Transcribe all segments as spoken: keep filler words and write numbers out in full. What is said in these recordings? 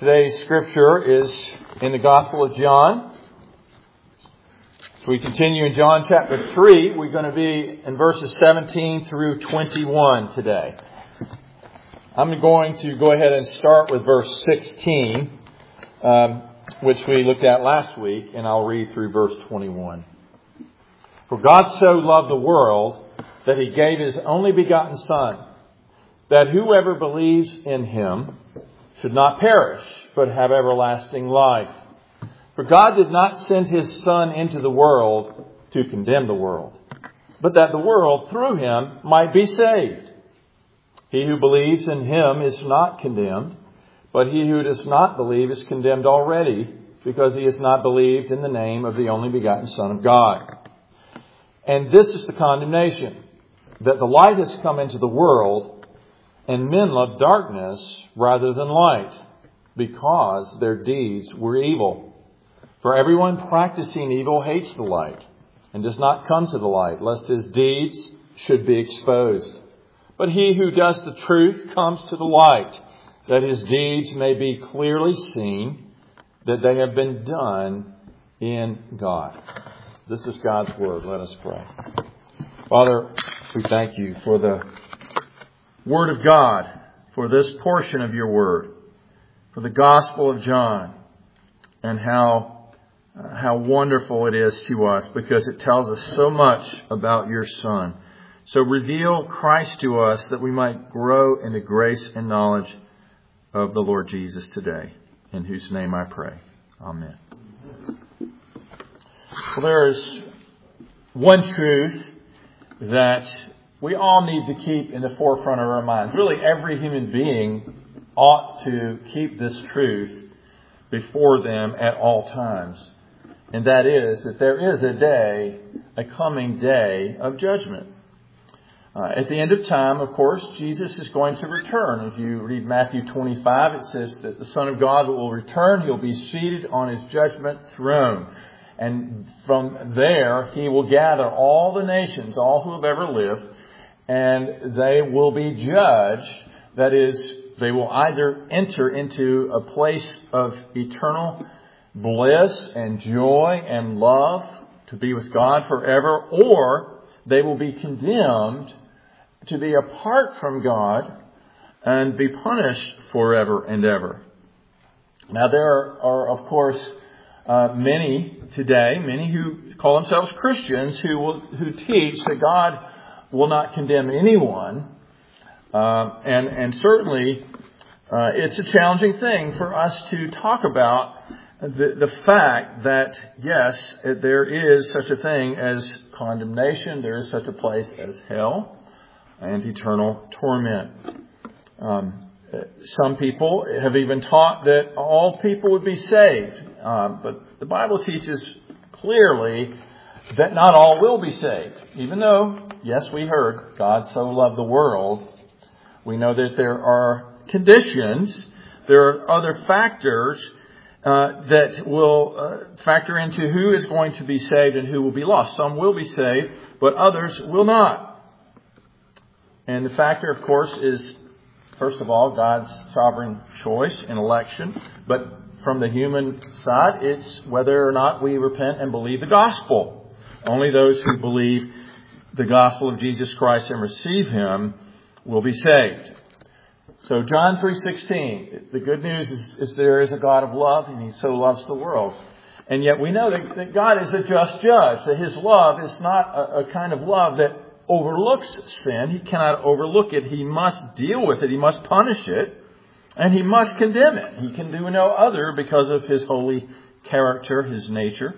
Today's scripture is in the Gospel of John. So we continue in John chapter three. We're going to be in verses seventeen through twenty-one today. I'm going to go ahead and start with verse sixteen, um, which we looked at last week, and I'll read through verse twenty-one. For God so loved the world that He gave His only begotten Son, that whoever believes in Him should not perish, but have everlasting life. For God did not send His Son into the world to condemn the world, but that the world through Him might be saved. He who believes in Him is not condemned, but he who does not believe is condemned already, because he has not believed in the name of the only begotten Son of God. And this is the condemnation, that the light has come into the world, and men love darkness rather than light, because their deeds were evil. For everyone practicing evil hates the light, and does not come to the light, lest his deeds should be exposed. But he who does the truth comes to the light, that his deeds may be clearly seen, that they have been done in God. This is God's Word. Let us pray. Father, we thank You for the Word of God, for this portion of Your Word, for the Gospel of John, and how uh, how wonderful it is to us, because it tells us so much about Your Son. So reveal Christ to us, that we might grow in the grace and knowledge of the Lord Jesus today, in whose name I pray. Amen. Well, there is one truth that we all need to keep in the forefront of our minds. Really, every human being ought to keep this truth before them at all times. And that is that there is a day, a coming day of judgment. Uh, at the end of time, of course, Jesus is going to return. If you read Matthew twenty-five, it says that the Son of God will return. He'll be seated on His judgment throne. And from there, He will gather all the nations, all who have ever lived, and they will be judged. That is, they will either enter into a place of eternal bliss and joy and love to be with God forever, or they will be condemned to be apart from God and be punished forever and ever. Now, there are, of course, uh, many today, many who call themselves Christians, who will, who teach that God will not condemn anyone. Uh, and, and certainly, uh, it's a challenging thing for us to talk about the, the fact that, yes, there is such a thing as condemnation. There is such a place as hell and eternal torment. Um, some people have even taught that all people would be saved. Um, but the Bible teaches clearly that not all will be saved. Even though, yes, we heard God so loved the world, we know that there are conditions, there are other factors uh, that will uh, factor into who is going to be saved and who will be lost. Some will be saved, but others will not. And the factor, of course, is, first of all, God's sovereign choice and election. But from the human side, it's whether or not we repent and believe the gospel. Only those who believe the gospel of Jesus Christ and receive Him will be saved. So John three sixteen, the good news is, is there is a God of love, and He so loves the world. And yet we know that, that God is a just judge, that His love is not a, a kind of love that overlooks sin. He cannot overlook it. He must deal with it. He must punish it. And He must condemn it. He can do no other because of His holy character, His nature.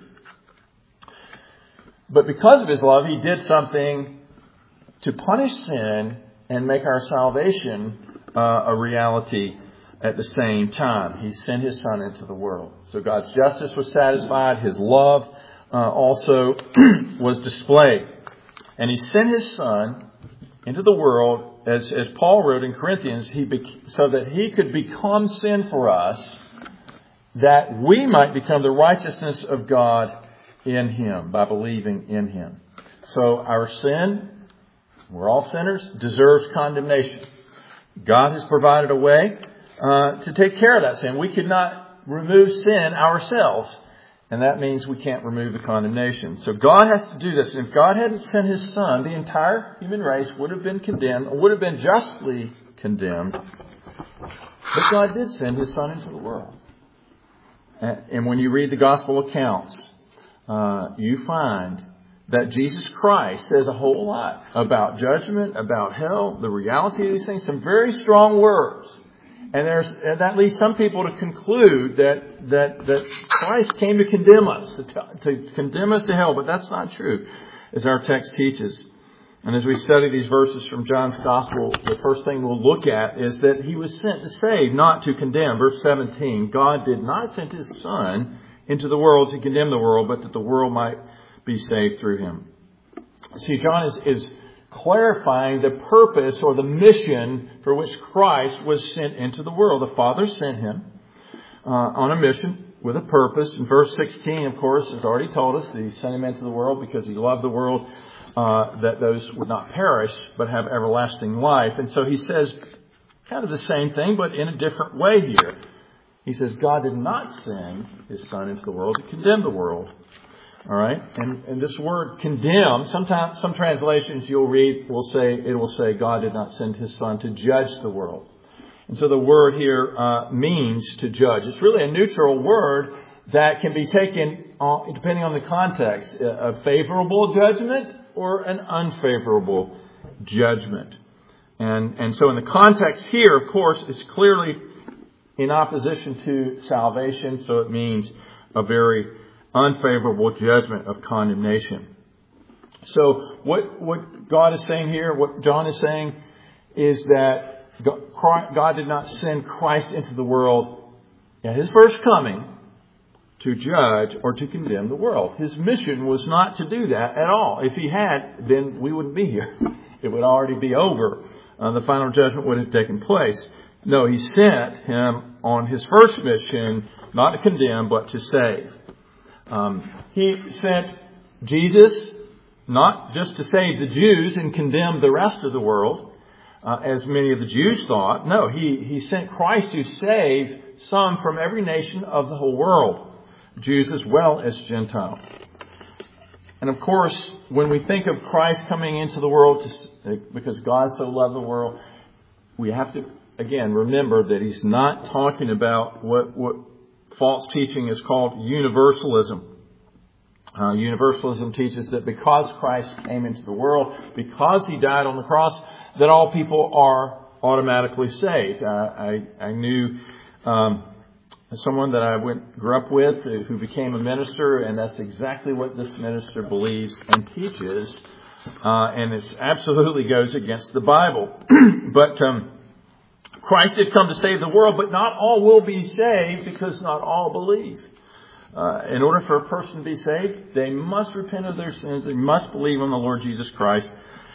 But because of His love, He did something to punish sin and make our salvation uh, a reality at the same time. He sent His Son into the world. So God's justice was satisfied. His love uh, also was displayed. And He sent His Son into the world, as, as Paul wrote in Corinthians, he be, so that He could become sin for us, that we might become the righteousness of God in Him, by believing in Him. So our sin, we're all sinners, deserves condemnation. God has provided a way uh, to take care of that sin. We could not remove sin ourselves. And that means we can't remove the condemnation. So God has to do this. If God hadn't sent His Son, the entire human race would have been condemned, or would have been justly condemned. But God did send His Son into the world. And when you read the gospel accounts, uh, you find that Jesus Christ says a whole lot about judgment, about hell, the reality of these things, some very strong words. And there's and that leads some people to conclude that that, that Christ came to condemn us, to, to condemn us to hell. But that's not true, as our text teaches. And as we study these verses from John's Gospel, the first thing we'll look at is that He was sent to save, not to condemn. Verse seventeen, God did not send His Son into the world to condemn the world, but that the world might be saved through Him. See, John is, is clarifying the purpose or the mission for which Christ was sent into the world. The Father sent Him uh, on a mission with a purpose. In verse sixteen, of course, has already told us that He sent Him into the world because He loved the world, uh, that those would not perish but have everlasting life. And so He says kind of the same thing, but in a different way here. He says God did not send His Son into the world to condemn the world. All right, and, and this word condemn, sometimes some translations you'll read will say it will say God did not send His Son to judge the world, and so the word here uh, means to judge. It's really a neutral word that can be taken uh, depending on the context, a, a favorable judgment or an unfavorable judgment, and and so in the context here, of course, it's clearly in opposition to salvation, so it means a very unfavorable judgment of condemnation. So what, what God is saying here, what John is saying, is that God did not send Christ into the world at His first coming to judge or to condemn the world. His mission was not to do that at all. If He had, then we wouldn't be here. It would already be over. Uh, the final judgment would have taken place. No, He sent Him on His first mission, not to condemn, but to save. Um, he sent Jesus not just to save the Jews and condemn the rest of the world, uh, as many of the Jews thought. No, he, he sent Christ to save some from every nation of the whole world, Jews as well as Gentiles. And of course, when we think of Christ coming into the world to, because God so loved the world, we have to, again, remember that He's not talking about what, what false teaching is called universalism. Uh, universalism teaches that because Christ came into the world, because He died on the cross, that all people are automatically saved. Uh, I, I knew um, someone that I went grew up with who became a minister, and that's exactly what this minister believes and teaches. Uh, and it absolutely goes against the Bible. But um, Christ did come to save the world, but not all will be saved because not all believe. Uh, in order for a person to be saved, they must repent of their sins. They must believe on the Lord Jesus Christ.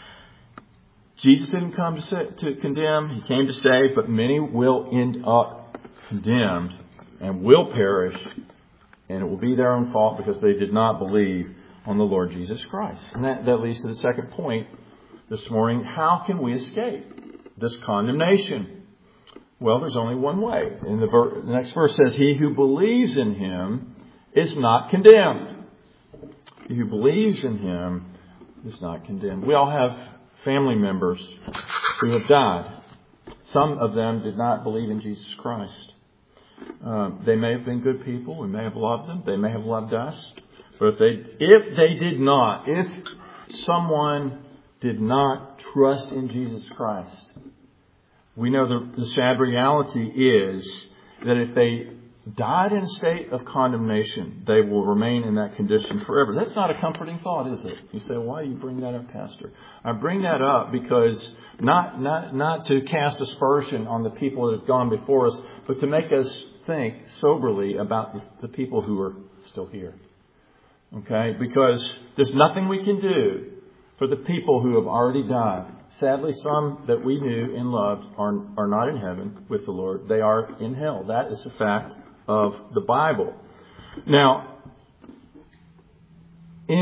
Jesus didn't come to, sa- to condemn. He came to save, but many will end up condemned and will perish. And it will be their own fault because they did not believe on the Lord Jesus Christ. And that, that leads to the second point this morning. How can we escape this condemnation? Well, there's only one way. And the, ver- the next verse says, He who believes in Him is not condemned. He who believes in Him is not condemned. We all have family members who have died. Some of them did not believe in Jesus Christ. Uh, they may have been good people. We may have loved them. They may have loved us. But if they, if they did not, if someone did not trust in Jesus Christ, we know the, the sad reality is that if they died in a state of condemnation, they will remain in that condition forever. That's not a comforting thought, is it? You say, why do you bring that up, Pastor? I bring that up because not not not to cast aspersion on the people that have gone before us, but to make us think soberly about the, the people who are still here. Okay? Because there's nothing we can do for the people who have already died. Sadly, some that we knew and loved are, are not in heaven with the Lord. They are in hell. That is a fact of the Bible. Now,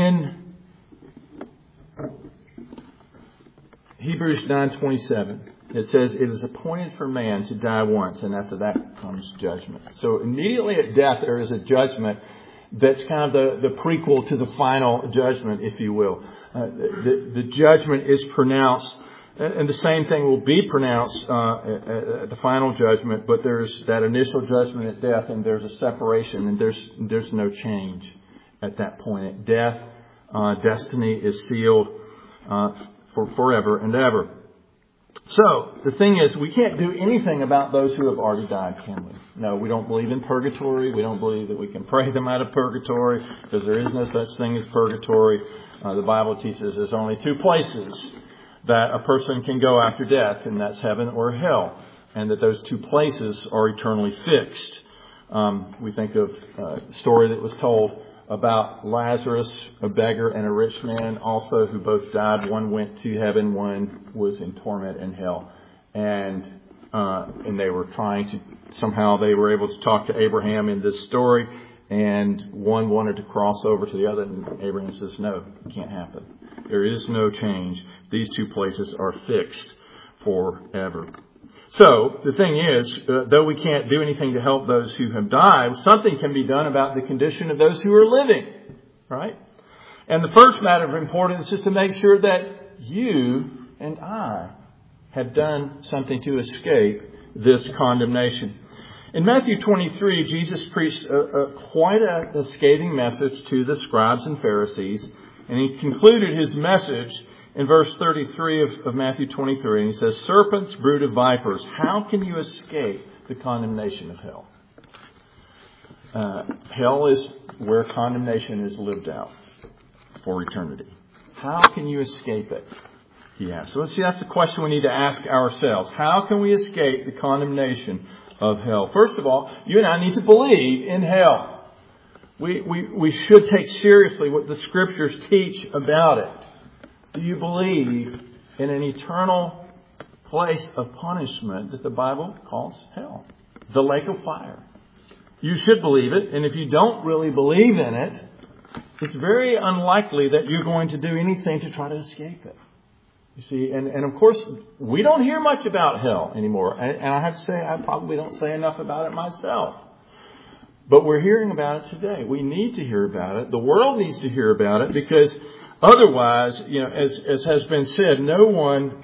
in Hebrews nine twenty-seven, it says, it is appointed for man to die once, and after that comes judgment. So immediately at death, there is a judgment that's kind of the, the prequel to the final judgment, if you will. Uh, the, the judgment is pronounced, and the same thing will be pronounced uh, at, at the final judgment, but there's that initial judgment at death, and there's a separation, and there's there's no change at that point. At death, uh, destiny is sealed uh, for forever and ever. So, the thing is, we can't do anything about those who have already died, can we? No, we don't believe in purgatory. We don't believe that we can pray them out of purgatory, because there is no such thing as purgatory. Uh, the Bible teaches there's only two places that a person can go after death, and that's heaven or hell, and that those two places are eternally fixed. Um, we think of a story that was told about Lazarus, a beggar, and a rich man also, who both died. One went to heaven, one was in torment in hell. And uh, and they were trying to, somehow they were able to talk to Abraham in this story, and one wanted to cross over to the other, and Abraham says, no, it can't happen. There is no change. These two places are fixed forever. So, the thing is, uh, though we can't do anything to help those who have died, something can be done about the condition of those who are living, right? And the first matter of importance is to make sure that you and I have done something to escape this condemnation. In Matthew twenty-three, Jesus preached a, a, quite a, a scathing message to the scribes and Pharisees, and he concluded his message in verse thirty-three of, of Matthew twenty-three, and he says, serpents, brood of vipers, how can you escape the condemnation of hell? Uh, hell is where condemnation is lived out for eternity. How can you escape it? He asked. So let's see, that's the question we need to ask ourselves. How can we escape the condemnation of hell? First of all, you and I need to believe in hell. We, we, we should take seriously what the Scriptures teach about it. Do you believe in an eternal place of punishment that the Bible calls hell? The lake of fire. You should believe it. And if you don't really believe in it, it's very unlikely that you're going to do anything to try to escape it. You see, and, and of course, we don't hear much about hell anymore. And, and I have to say, I probably don't say enough about it myself. But we're hearing about it today. We need to hear about it. The world needs to hear about it, because otherwise, you know, as, as has been said, no one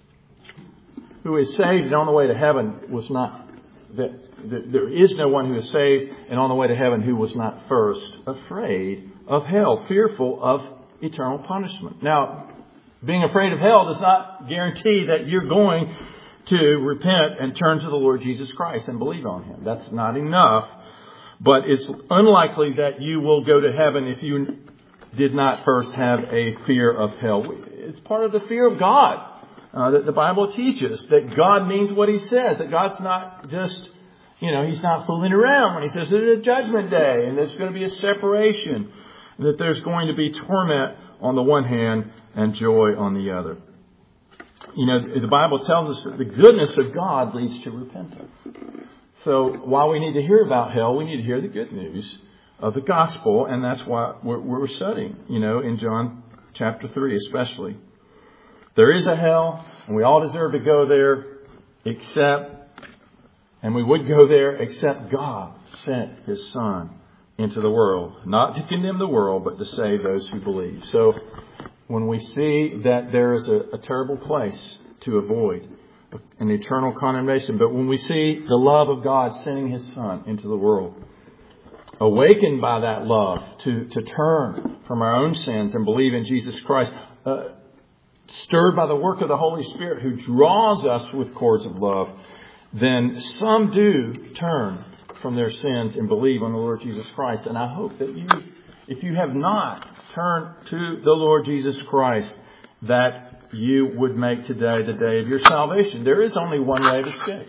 who is saved and on the way to heaven was not, that, that there is no one who is saved and on the way to heaven who was not first afraid of hell, fearful of eternal punishment. Now, being afraid of hell does not guarantee that you're going to repent and turn to the Lord Jesus Christ and believe on Him. That's not enough. But it's unlikely that you will go to heaven if you did not first have a fear of hell. It's part of the fear of God uh, that the Bible teaches, that God means what He says, that God's not just, you know, He's not fooling around when He says there's a judgment day and there's going to be a separation, and that there's going to be torment on the one hand and joy on the other. You know, the Bible tells us that the goodness of God leads to repentance. So while we need to hear about hell, we need to hear the good news of the gospel, and that's why we're, we're studying, you know, in John chapter three especially. There is a hell, and we all deserve to go there, except, and we would go there except God sent His Son into the world, not to condemn the world, but to save those who believe. So when we see that there is a, a terrible place to avoid, an eternal condemnation, but when we see the love of God sending His Son into the world, awakened by that love to, to turn from our own sins and believe in Jesus Christ, uh, stirred by the work of the Holy Spirit who draws us with cords of love, then some do turn from their sins and believe on the Lord Jesus Christ. And I hope that you, if you have not turned to the Lord Jesus Christ, that you would make today the day of your salvation. There is only one way of escape,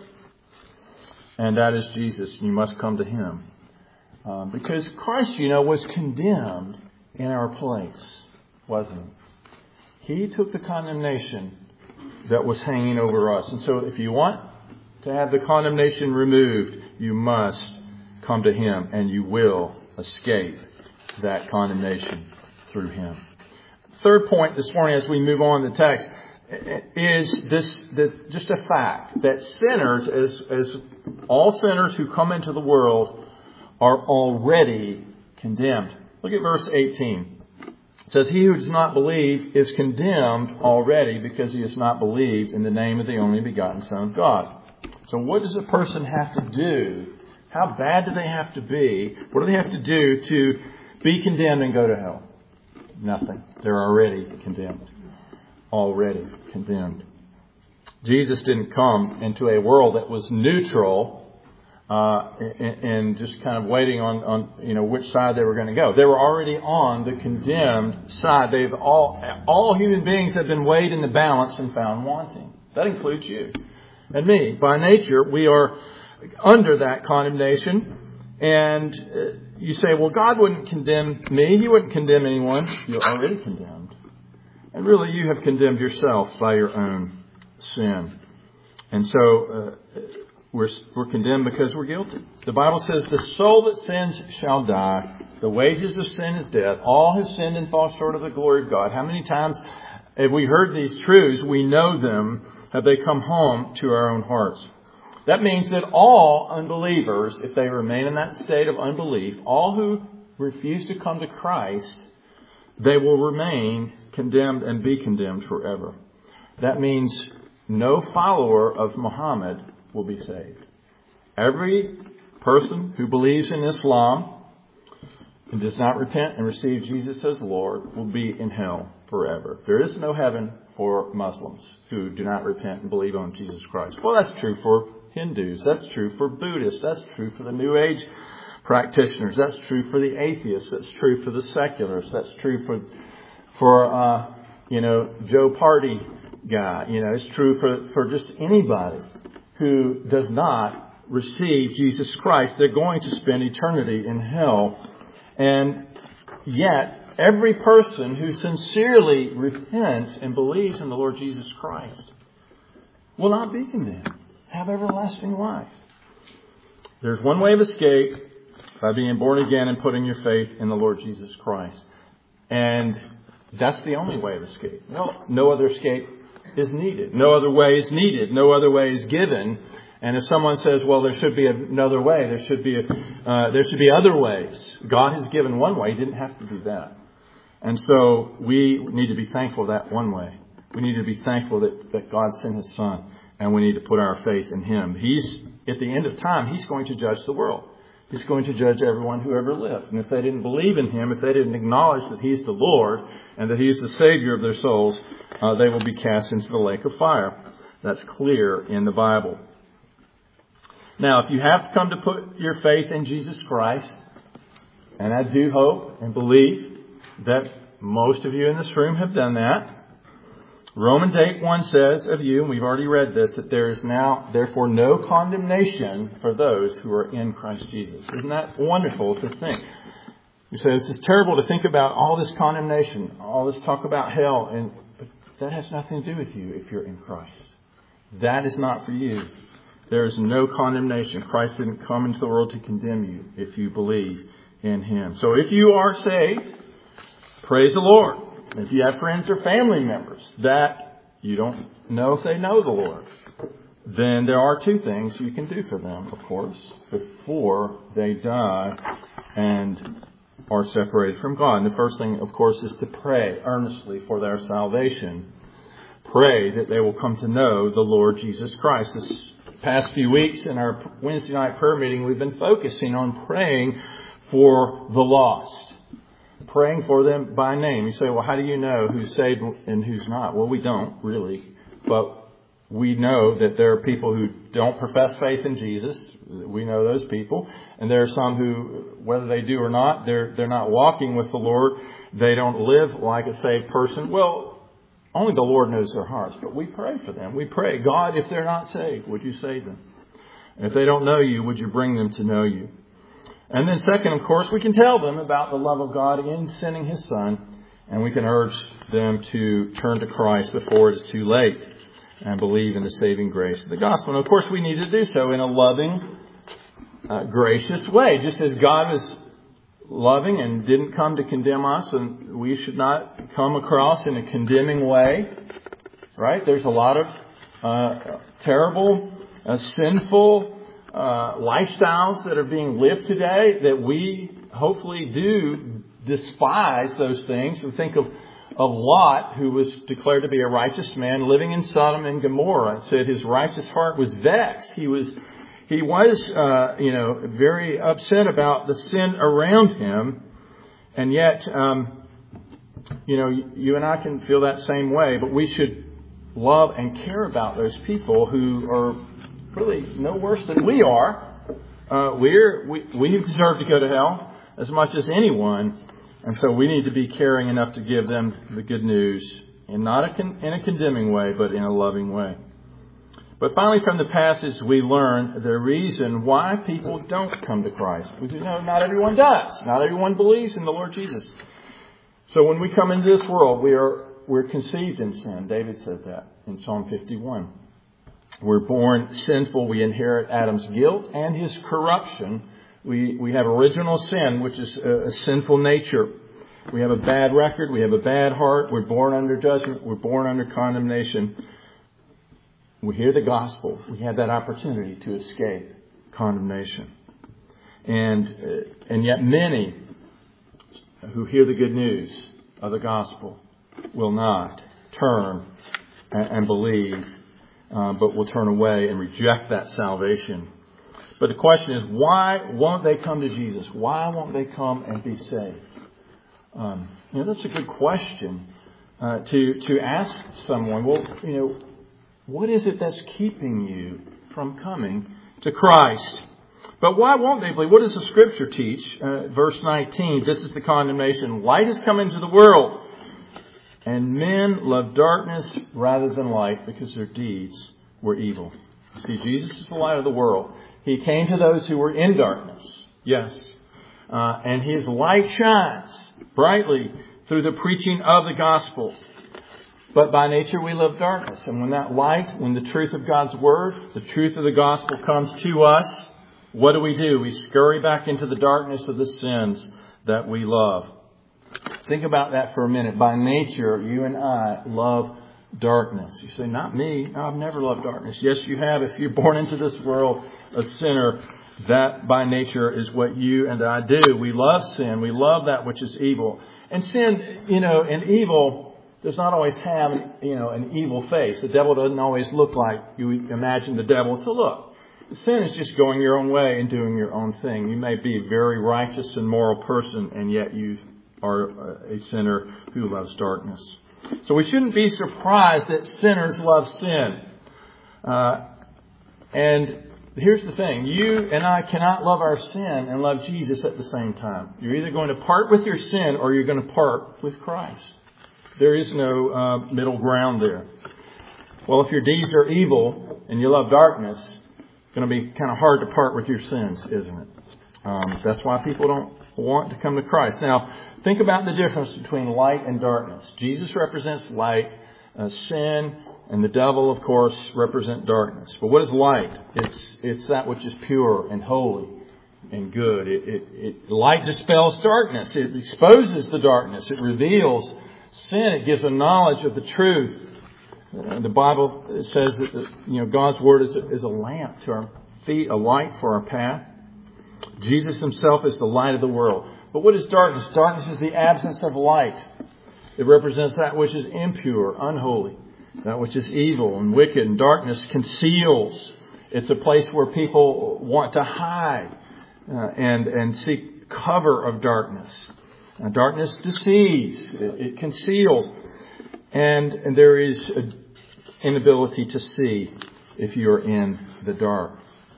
and that is Jesus. You must come to Him. Um, because Christ, you know, was condemned in our place, wasn't He? He took the condemnation that was hanging over us. And so if you want to have the condemnation removed, you must come to Him, and you will escape that condemnation through Him. Third point this morning as we move on in the text is this, the, just a fact that sinners, as, as all sinners who come into the world, are already condemned. Look at verse eighteen. It says, he who does not believe is condemned already because he has not believed in the name of the only begotten Son of God. So what does a person have to do? How bad do they have to be? What do they have to do to be condemned and go to hell? Nothing. They're already condemned. Already condemned. Jesus didn't come into a world that was neutral uh, and, and just kind of waiting on, on you know which side they were going to go. They were already on the condemned side. They've all all human beings have been weighed in the balance and found wanting. That includes you and me. By nature, we are under that condemnation. And uh, you say, well, God wouldn't condemn me. He wouldn't condemn anyone. You're already condemned. And really, you have condemned yourself by your own sin. And so uh, we're, we're condemned because we're guilty. The Bible says, the soul that sins shall die. The wages of sin is death. All have sinned and fall short of the glory of God. How many times have we heard these truths? We know them. Have they come home to our own hearts? That means that all unbelievers, if they remain in that state of unbelief, all who refuse to come to Christ, they will remain condemned and be condemned forever. That means no follower of Muhammad will be saved. Every person who believes in Islam and does not repent and receive Jesus as Lord will be in hell forever. There is no heaven for Muslims who do not repent and believe on Jesus Christ. Well, that's true for Hindus. That's true for Buddhists. That's true for the New Age practitioners. That's true for the atheists. That's true for the secularists. That's true for, for uh, you know, Joe Party guy. You know, it's true for, for just anybody who does not receive Jesus Christ. They're going to spend eternity in hell. And yet, every person who sincerely repents and believes in the Lord Jesus Christ will not be condemned. Have everlasting life. There's one way of escape by being born again and putting your faith in the Lord Jesus Christ. And that's the only way of escape. No, no other escape is needed. No other way is needed. No other way is given. And if someone says, well, there should be another way, there should be a, uh, there should be other ways. God has given one way. He didn't have to do that. And so we need to be thankful that one way. We need to be thankful that, that God sent His Son. And we need to put our faith in Him. He's, at the end of time, He's going to judge the world. He's going to judge everyone who ever lived. And if they didn't believe in Him, if they didn't acknowledge that He's the Lord and that He's the Savior of their souls, uh, they will be cast into the lake of fire. That's clear in the Bible. Now, if you have come to put your faith in Jesus Christ, and I do hope and believe that most of you in this room have done that, Romans eight one says of you, and we've already read this, that there is now, therefore, no condemnation for those who are in Christ Jesus. Isn't that wonderful to think? You say, this is terrible to think about all this condemnation, all this talk about hell, and but that has nothing to do with you if you're in Christ. That is not for you. There is no condemnation. Christ didn't come into the world to condemn you if you believe in Him. So if you are saved, praise the Lord. If you have friends or family members that you don't know if they know the Lord, then there are two things you can do for them, of course, before they die and are separated from God. And the first thing, of course, is to pray earnestly for their salvation. Pray that they will come to know the Lord Jesus Christ. This past few weeks in our Wednesday night prayer meeting, we've been focusing on praying for the lost. Praying for them by name. You say, well, how do you know who's saved and who's not? Well, we don't really. But we know that there are people who don't profess faith in Jesus. We know those people. And there are some who, whether they do or not, they're they're not walking with the Lord. They don't live like a saved person. Well, only the Lord knows their hearts. But we pray for them. We pray, God, if they're not saved, would you save them? If they don't know you, would you bring them to know you? And then second, of course, we can tell them about the love of God in sending His Son. And we can urge them to turn to Christ before it is too late and believe in the saving grace of the gospel. And of course, we need to do so in a loving, uh, gracious way. Just as God was loving and didn't come to condemn us, and we should not come across in a condemning way. right? There's a lot of uh, terrible, uh, sinful uh, lifestyles that are being lived today that we hopefully do despise those things. We think of, of Lot, who was declared to be a righteous man living in Sodom and Gomorrah. It said his righteous heart was vexed. He was, he was, uh, you know, very upset about the sin around him. And yet, um, you know, you and I can feel that same way, but we should love and care about those people who are really no worse than we are. Uh, we're, we, we deserve to go to hell as much as anyone. And so we need to be caring enough to give them the good news, and not a con- in a condemning way, but in a loving way. But finally, from the passage, we learn the reason why people don't come to Christ. We know not everyone does. Not everyone believes in the Lord Jesus. So when we come into this world, we are we're conceived in sin. David said that in Psalm fifty-one. We're born sinful. We inherit Adam's guilt and his corruption. We we have original sin, which is a, a sinful nature. We have a bad record. We have a bad heart. We're born under judgment. We're born under condemnation. We hear the gospel. We have that opportunity to escape condemnation. And uh, and yet many who hear the good news of the gospel will not turn and, and believe, uh, but will turn away and reject that salvation. But the question is, why won't they come to Jesus? Why won't they come and be saved? Um, you know, that's a good question uh, to to ask someone. Well, you know, what is it that's keeping you from coming to Christ? But why won't they believe? What does the Scripture teach? Uh, verse nineteen, this is the condemnation. Light has come into the world, and men love darkness rather than light because their deeds were evil. You see, Jesus is the light of the world. He came to those who were in darkness. Yes. Uh, and His light shines brightly through the preaching of the gospel. But by nature we love darkness. And when that light, when the truth of God's Word, the truth of the gospel comes to us, what do we do? We scurry back into the darkness of the sins that we love. Think about that for a minute. By nature, you and I love darkness. You say, not me. No, I've never loved darkness. Yes, you have. If you're born into this world a sinner, that by nature is what you and I do. We love sin. We love that which is evil. And sin, you know, and evil does not always have, you know, an evil face. The devil doesn't always look like you imagine the devil to look. Sin is just going your own way and doing your own thing. You may be a very righteous and moral person, and yet you are a sinner who loves darkness. So we shouldn't be surprised that sinners love sin. Uh, and here's the thing. You and I cannot love our sin and love Jesus at the same time. You're either going to part with your sin or you're going to part with Christ. There is no uh, middle ground there. Well, if your deeds are evil and you love darkness, it's going to be kind of hard to part with your sins, isn't it? Um, that's why people don't want to come to Christ. Now, think about the difference between light and darkness. Jesus represents light. Uh, sin and the devil, of course, represent darkness. But what is light? It's it's that which is pure and holy and good. It, it, it light dispels darkness. It exposes the darkness. It reveals sin. It gives a knowledge of the truth. Uh, the Bible says that you know God's Word is a, is a lamp to our feet, a light for our path. Jesus Himself is the light of the world. But what is darkness? Darkness is the absence of light. It represents that which is impure, unholy, that which is evil and wicked. And darkness conceals. It's a place where people want to hide uh, and, and seek cover of darkness. Uh, darkness deceives. It, it conceals. And, and there is an inability to see if you're in the dark.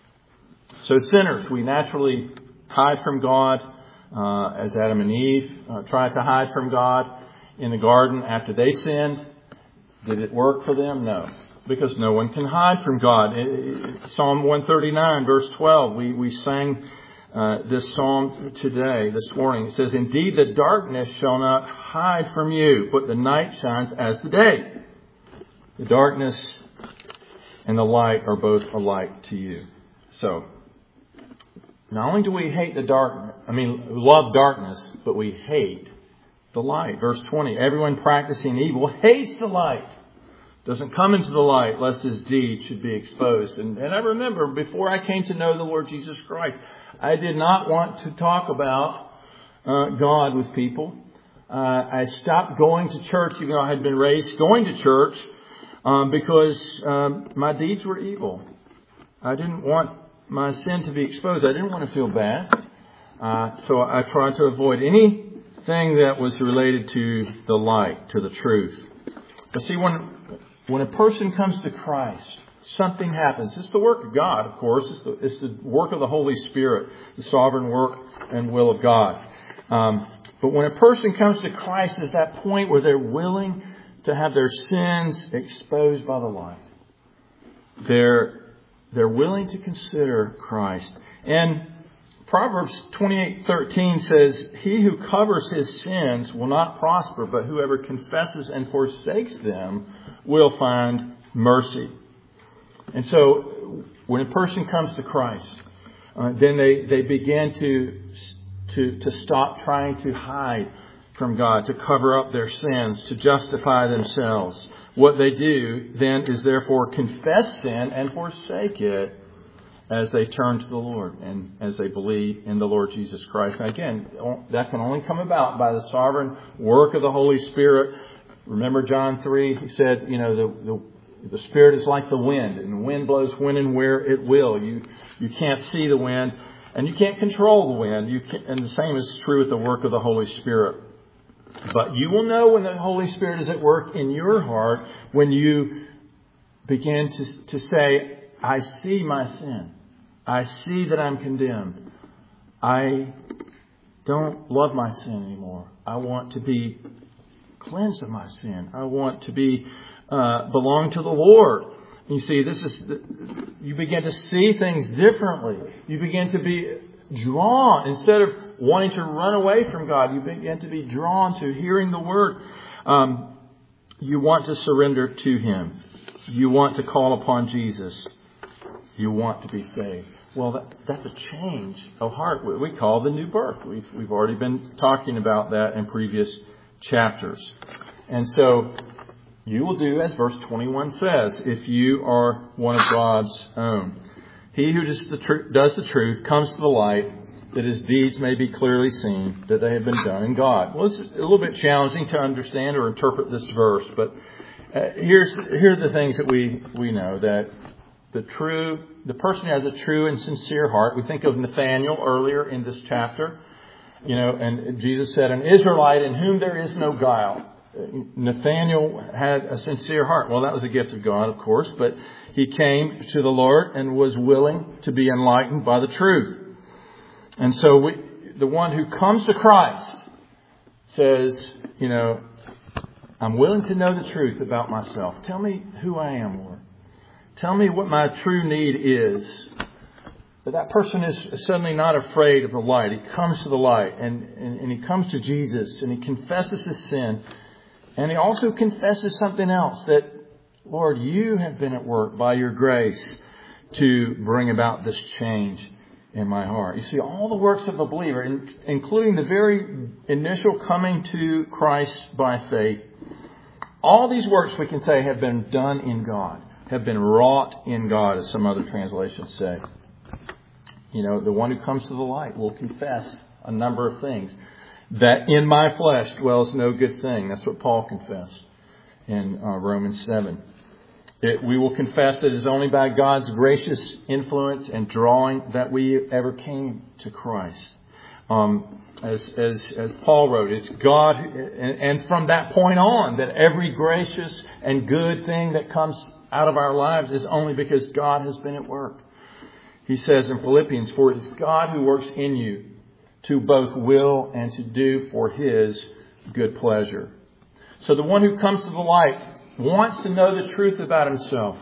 So sinners, we naturally hide from God, uh, as Adam and Eve uh, tried to hide from God in the garden after they sinned. Did it work for them? No, because no one can hide from God. It, it, Psalm one thirty-nine, verse twelve, we, we sang uh, this psalm today, this morning. It says, indeed, the darkness shall not hide from you, but the night shines as the day. The darkness and the light are both alike to you. So, not only do we hate the dark, I mean, love darkness, but we hate the light. Verse twenty, everyone practicing evil hates the light doesn't come into the light lest his deeds should be exposed. And, and I remember before I came to know the Lord Jesus Christ, I did not want to talk about uh, God with people. Uh, I stopped going to church, even though I had been raised going to church, um, because um, my deeds were evil. I didn't want my sin to be exposed. I didn't want to feel bad. Uh, so I tried to avoid anything that was related to the light, to the truth. But see, when when a person comes to Christ, something happens. It's the work of God, of course. It's the, it's the work of the Holy Spirit, the sovereign work and will of God. Um, but when a person comes to Christ, it's that point where they're willing to have their sins exposed by the light. They're, they're willing to consider Christ. And Proverbs twenty-eight thirteen says, "He who covers his sins will not prosper, but whoever confesses and forsakes them will find mercy." And so when a person comes to Christ, uh, then they, they begin to, to, to stop trying to hide from God, to cover up their sins, to justify themselves. What they do then is therefore confess sin and forsake it as they turn to the Lord and as they believe in the Lord Jesus Christ. And again, that can only come about by the sovereign work of the Holy Spirit. Remember John three, he said, you know, the, the The Spirit is like the wind, and the wind blows when and where it will. You you can't see the wind, and you can't control the wind. You can, and the same is true with the work of the Holy Spirit. But you will know when the Holy Spirit is at work in your heart when you begin to, to say, I see my sin. I see that I'm condemned. I don't love my sin anymore. I want to be cleansed of my sin. I want to be uh, belong to the Lord. You see, this is the, you begin to see things differently. You begin to be drawn, instead of wanting to run away from God, you begin to be drawn to hearing the Word. Um, you want to surrender to Him. You want to call upon Jesus. You want to be saved. Well, that, that's a change of heart. What we call the new birth. We've, we've already been talking about that in previous chapters. And so you will do as verse twenty-one says, if you are one of God's own. He who does the, tr- does the truth comes to the light, that his deeds may be clearly seen, that they have been done in God. Well, it's a little bit challenging to understand or interpret this verse, but uh, here's here are the things that we, we know, that the true, the person who has a true and sincere heart. We think of Nathanael earlier in this chapter, you know, and Jesus said, an Israelite in whom there is no guile. Nathanael had a sincere heart. Well, that was a gift of God, of course, but he came to the Lord and was willing to be enlightened by the truth. And so we, the one who comes to Christ says, you know, I'm willing to know the truth about myself. Tell me who I am, Lord. Tell me what my true need is. But that person is suddenly not afraid of the light. He comes to the light and, and, and he comes to Jesus and he confesses his sin. And he also confesses something else, that, Lord, you have been at work by your grace to bring about this change in my heart. You see, all the works of a believer, including the very initial coming to Christ by faith, all these works we can say have been done in God, have been wrought in God, as some other translations say. You know, the one who comes to the light will confess a number of things. That in my flesh dwells no good thing. That's what Paul confessed in uh, Romans seven. It, we will confess that it is only by God's gracious influence and drawing that we ever came to Christ. Um, as, as, as Paul wrote, it's God, and, and from that point on, that every gracious and good thing that comes out of our lives is only because God has been at work. He says in Philippians, for it is God who works in you to both will and to do for His good pleasure. So the one who comes to the light wants to know the truth about himself.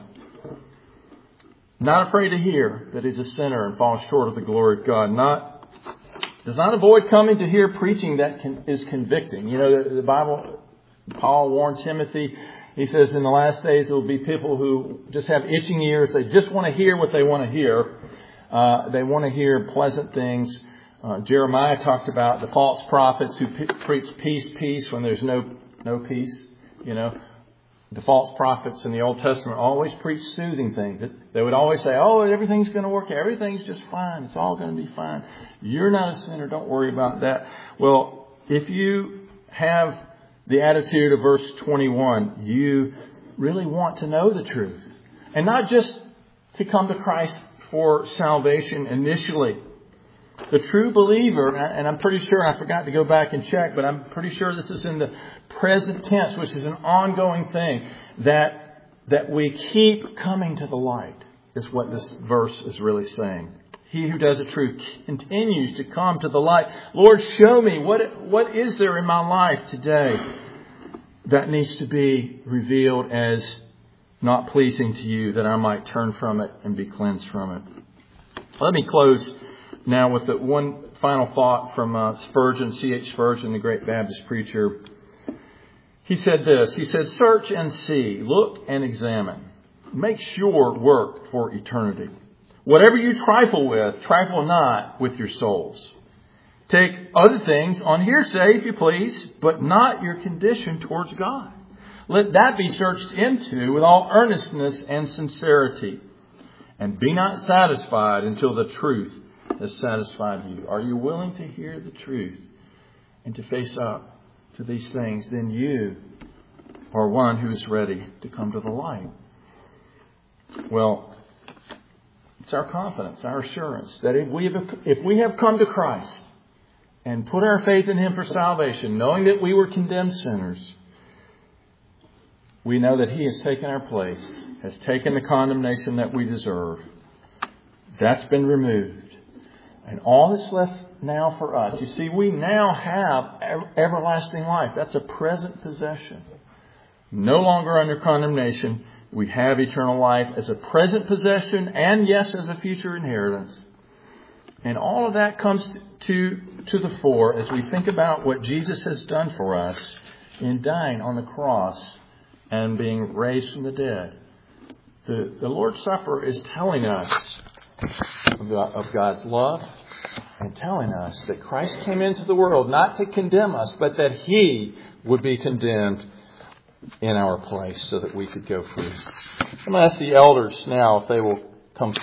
Not afraid to hear that he's a sinner and falls short of the glory of God. Not does not avoid coming to hear preaching that can, is convicting. You know, the, the Bible, Paul warned Timothy. He says in the last days there will be people who just have itching ears. They just want to hear what they want to hear. Uh, they want to hear pleasant things. Uh, Jeremiah talked about the false prophets who p- preach peace, peace when there's no no peace. You know, The false prophets in the Old Testament always preached soothing things. They would always say, oh, everything's going to work. Everything's just fine. It's all going to be fine. You're not a sinner. Don't worry about that. Well, if you have the attitude of verse twenty-one, you really want to know the truth. And not just to come to Christ for salvation initially. The true believer, and I'm pretty sure, I forgot to go back and check, but I'm pretty sure this is in the present tense, which is an ongoing thing, that that we keep coming to the light, is what this verse is really saying. He who does the truth continues to come to the light. Lord, show me what what is there in my life today that needs to be revealed as not pleasing to you, that I might turn from it and be cleansed from it. Let me close now with the one final thought from uh, Spurgeon, C H Spurgeon, the great Baptist preacher. He said this, he said, search and see, look and examine. Make sure work for eternity. Whatever you trifle with, trifle not with your souls. Take other things on hearsay, if you please, but not your condition towards God. Let that be searched into with all earnestness and sincerity. And be not satisfied until the truth has satisfied you. Are you willing to hear the truth and to face up to these things? Then you are one who is ready to come to the light. Well, it's our confidence, our assurance that if we have, if we have come to Christ and put our faith in Him for salvation, knowing that we were condemned sinners, we know that He has taken our place, has taken the condemnation that we deserve. That's been removed. And all that's left now for us, you see, we now have everlasting life. That's a present possession. No longer under condemnation. We have eternal life as a present possession and, yes, as a future inheritance. And all of that comes to, to the fore as we think about what Jesus has done for us in dying on the cross and being raised from the dead. The, the Lord's Supper is telling us of God's love and telling us that Christ came into the world not to condemn us, but that He would be condemned in our place so that we could go free. I'm going to ask the elders now if they will come forward.